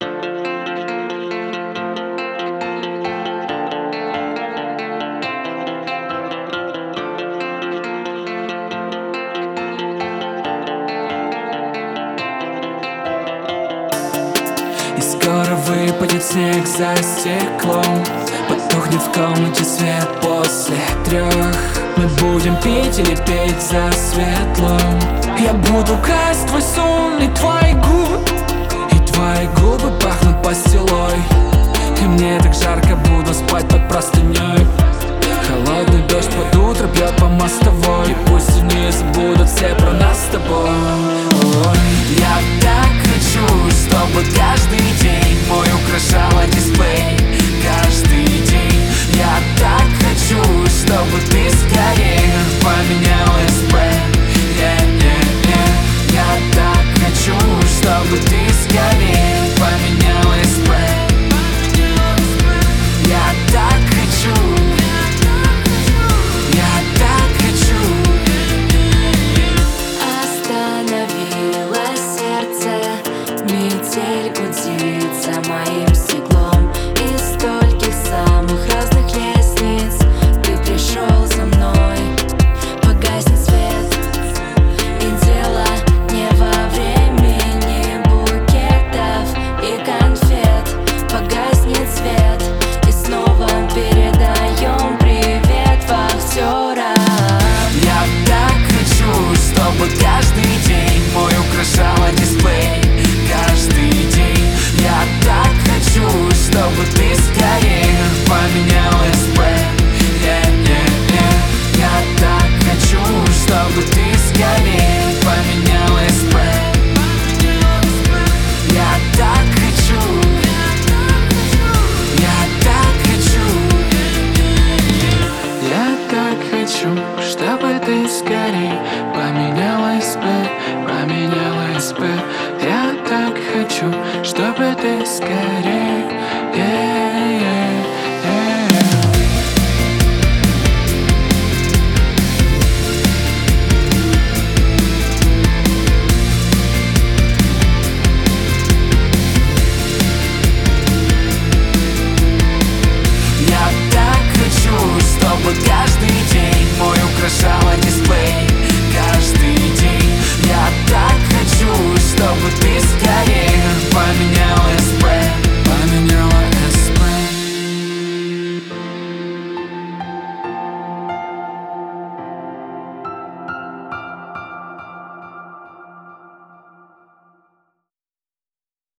И скоро выпадет снег за стеклом, потухнет в комнате свет после 3. Мы будем пить или петь за светлым. Я буду красть твой сон и твои губы, и твои губы пахнут пастилой. И мне так жарко, буду спать под простыней. Холодный дождь под утро бьет по мостовой, и пусть они забудут все про нас с тобой. Ой, я так хочу, чтобы каждый день мой украшала дисплей. Каждый день я так хочу, чтобы ты скорее поменяла спрей. Я так хочу, чтобы ты скорее поменяла спрей. Я так хочу, я так хочу. Остановилось сердце, метель гудит за моим стеклом.